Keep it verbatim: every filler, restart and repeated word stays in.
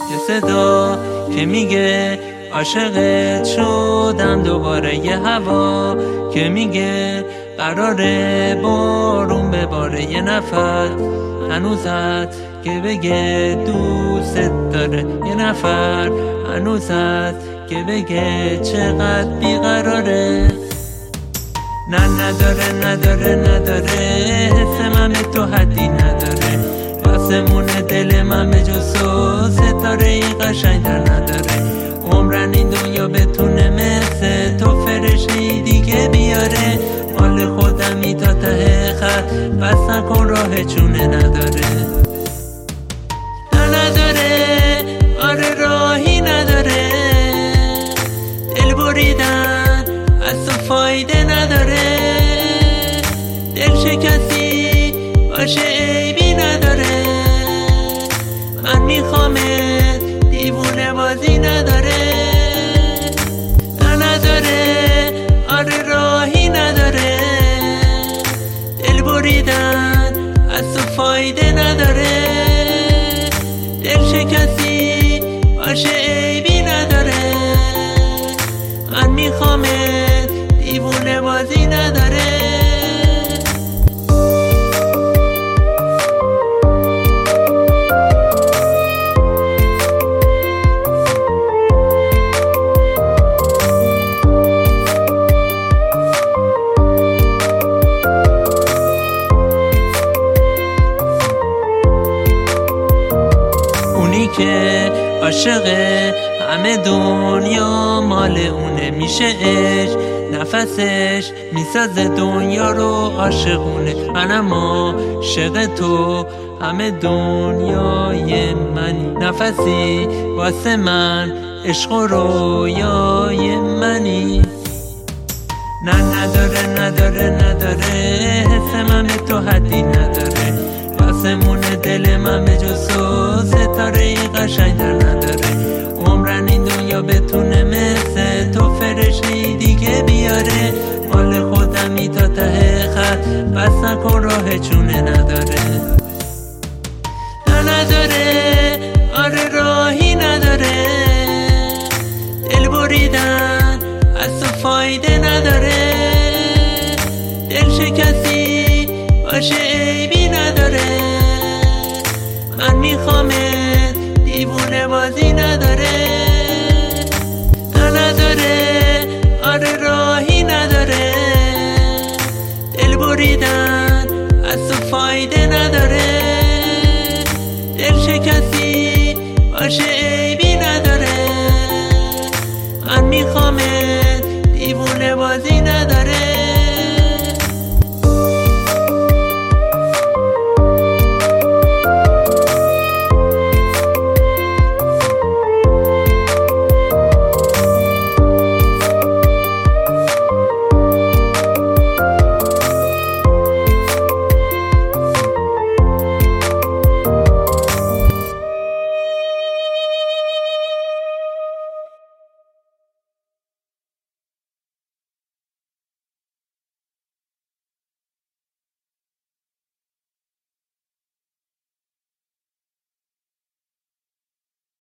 یه صدا که میگه عاشقت شدم دوباره، یه هوا که میگه قراره بارون بباره، یه نفر هنوزت که بگه دوست داره، یه نفر هنوزت که بگه چقدر بیقراره. نه نداره نداره نداره حس من به تو حدی نداره، آسمون دل من به جز تو ستاره ای قشنگ‌تر نداره. عمرن این دنیا بتونه مثل تو فرشته دیگه بیاره، مال خودمی تا ته خط بس نکن راه چونه نداره. نه نداره آره راهی نداره، دل بریدن از تو فایده نداره، دل شکستی باشه عیبی نداره، من میخوامت دیوونه بازی نداره. نه نداره آره راهی نداره، دل بریدن از تو فایده نداره، دل شکستی باشه عیبی نداره، من میخوامت دیوونه بازی نداره. که عاشق همه دنیا مال اونه، میشه عشق نفسش میسازه دنیا رو عاشقونه. منم عاشق تو همه دنیای منی، نفسی واسه من عشق و رویای منی. نه نداره نداره نداره حس من به تو حدی نداره، آسمون دل من به جز تو ستاره ای قشنگ‌تر نداره. عمرن این دنیا بتونه مثل تو فرشته ای دیگه بیاره، مال خودمی تا ته خط بس نکن راه چونه نداره. نه نداره آره راهی نداره، دل بریدن از تو فایده نداره، دل شکستی باشه عیبی نداره، من میخوامت دیوونه بازی نداره.